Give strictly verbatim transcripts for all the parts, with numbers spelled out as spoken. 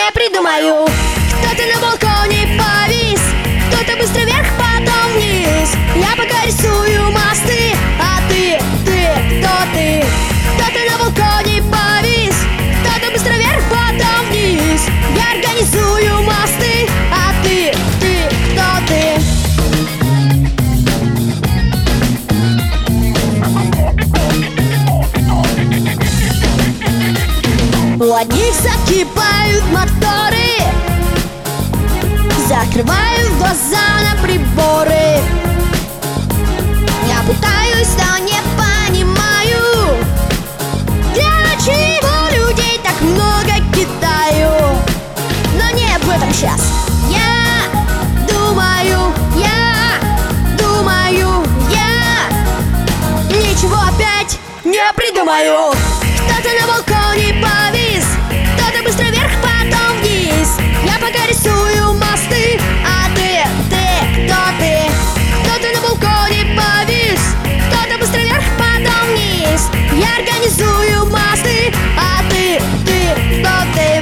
не придумаю. Кто-то на балконе повис, кто-то быстро вверх, потом вниз. Я пока рисую мосты, а ты, ты, кто ты? Кто-то на балконе повис, кто-то быстро вверх, потом вниз. Я организую мосты, а ты, ты, кто ты? У одних закипают моторы, закрываю глаза на приборы. Я пытаюсь, но не понимаю, для чего людей так много кидаю. Но не об этом сейчас. Я думаю, я думаю, я ничего опять не придумаю. Кто-то на балконе повис, кто-то быстро вверх, потом вниз. Я пока рисую мосты, а ты, ты, кто ты? Кто-то на балконе повис, кто-то быстро вверх, потом вниз. Я организую мосты, а ты, ты, кто ты?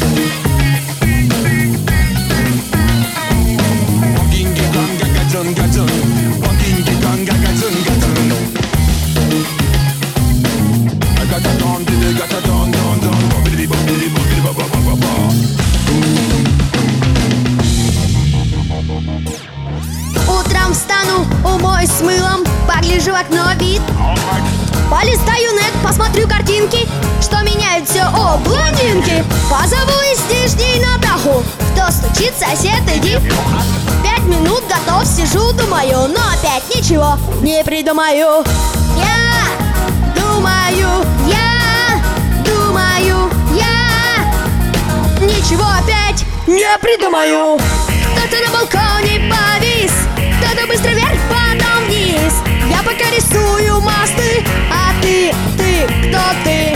Утром встану, умоюсь с мылом, погляжу в окно вид. Полистаю нет, посмотрю картинки, что меняют все, о, блондинки. Позову из нижней на даху, кто стучит, сосед, иди. Пять минут готов, сижу, думаю, но опять ничего не придумаю. Я думаю, я думаю, я ничего опять не придумаю. Кто-то на балконе повис, кто-то быстро вверх, потом вниз. Я пока рисую мосты, а ты, ты, кто ты?